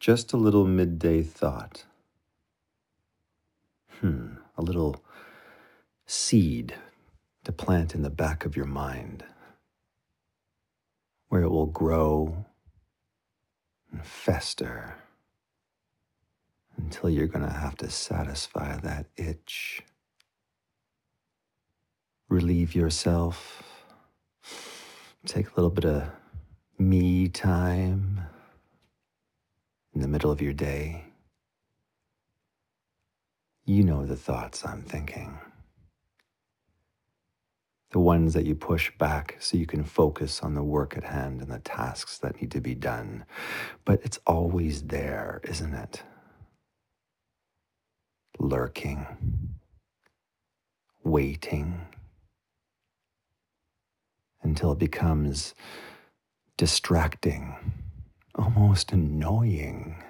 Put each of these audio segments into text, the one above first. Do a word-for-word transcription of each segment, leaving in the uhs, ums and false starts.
Just a little midday thought. Hmm, a little seed to plant in the back of your mind where it will grow and fester until you're going to have to satisfy that itch. Relieve yourself. Take a little bit of me time in the middle of your day. You know the thoughts I'm thinking. The ones that you push back so you can focus on the work at hand and the tasks that need to be done. But it's always there, isn't it? Lurking, waiting, until it becomes distracting, almost annoying.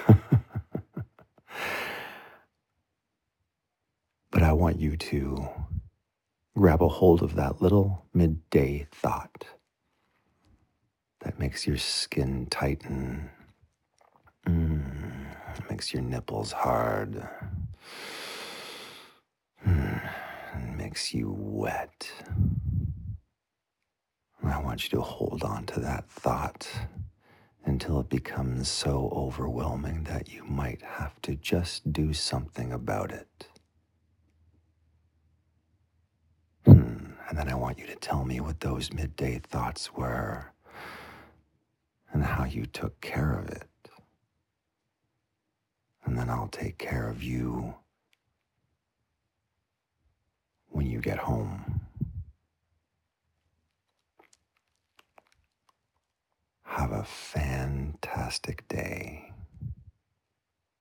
But I want you to grab a hold of that little midday thought that makes your skin tighten, mm, makes your nipples hard, mm, and makes you wet. I want you to hold on to that thought until it becomes so overwhelming that you might have to just do something about it. Hmm. And then I want you to tell me what those midday thoughts were and how you took care of it. And then I'll take care of you when you get home. Have a fantastic day.